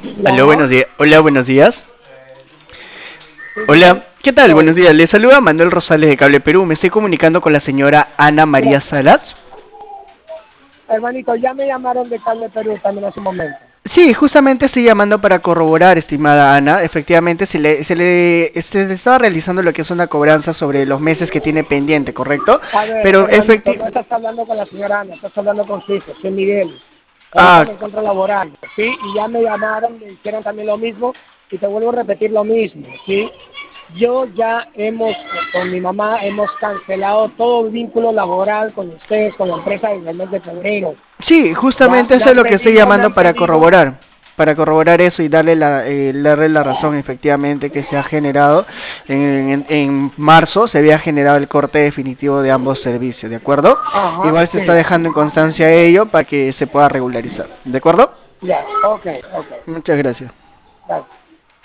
Aló, Ya, buenos días. Hola, buenos días. sí, dime. Hola, ¿qué tal? Hola. Buenos días. Les saluda Manuel Rosales de Cable Perú. Me estoy comunicando con la señora Ana María Mira, Salas. hermanito, ya me llamaron de Cable Perú también hace un momento. Sí, justamente estoy llamando para corroborar, estimada Ana. Efectivamente, se le estaba realizando lo que es una cobranza sobre los meses que tiene pendiente, ¿correcto? A ver, Pero hermanito, no efectivamente... estás hablando con la señora Ana, estás hablando con su hijo, soy Miguel. Ahorita Ah, me encuentro laborando, ¿sí? Y ya me llamaron, me dijeron también lo mismo, y te vuelvo a repetir lo mismo, ¿sí? Yo ya con mi mamá, hemos cancelado todo vínculo laboral con ustedes, con la empresa desde el mes de febrero. sí, Ya justamente me eso es han lo que estoy pedido, me llamando han pedido. para corroborar eso y darle la razón efectivamente que se ha generado en marzo, se había generado el corte definitivo de ambos servicios, ¿de acuerdo? Ajá, Igual se está sí. dejando en constancia ello para que se pueda regularizar, ¿de acuerdo? Ya, ok, ok. Muchas gracias. Gracias.